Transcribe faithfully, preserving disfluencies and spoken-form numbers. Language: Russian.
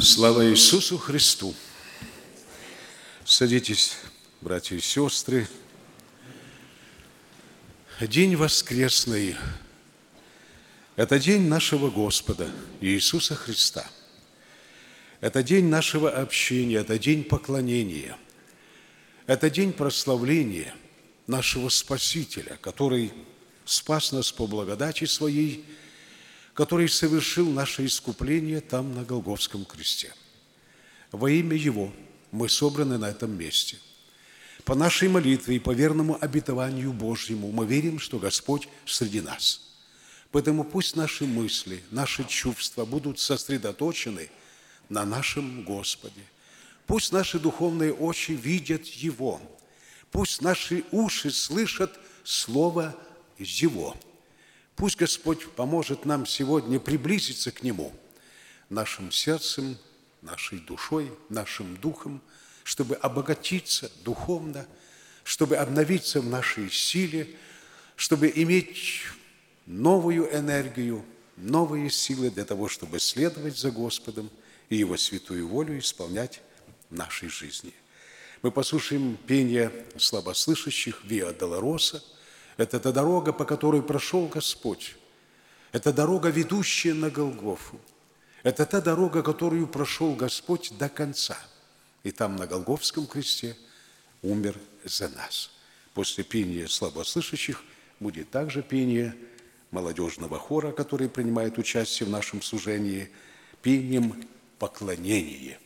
Слава Иисусу Христу! Садитесь, братья и сестры. День воскресный – это день нашего Господа Иисуса Христа. Это день нашего общения, это день поклонения. Это день прославления нашего Спасителя, который спас нас по благодати Своей, который совершил наше искупление там, на Голгофском кресте. Во имя Его мы собраны на этом месте. По нашей молитве и по верному обетованию Божьему мы верим, что Господь среди нас. Поэтому пусть наши мысли, наши чувства будут сосредоточены на нашем Господе. Пусть наши духовные очи видят Его. Пусть наши уши слышат Слово Его. Пусть Господь поможет нам сегодня приблизиться к Нему нашим сердцем, нашей душой, нашим духом, чтобы обогатиться духовно, чтобы обновиться в нашей силе, чтобы иметь новую энергию, новые силы для того, чтобы следовать за Господом и Его святую волю исполнять в нашей жизни. Мы послушаем пение слабослышащих «Виа Долороса». Это та дорога, по которой прошел Господь. Это дорога, ведущая на Голгофу. Это та дорога, которую прошел Господь до конца. И там, на Голгофском кресте, умер за нас. После пения слабослышащих будет также пение молодежного хора, который принимает участие в нашем служении, пением «Поклонение».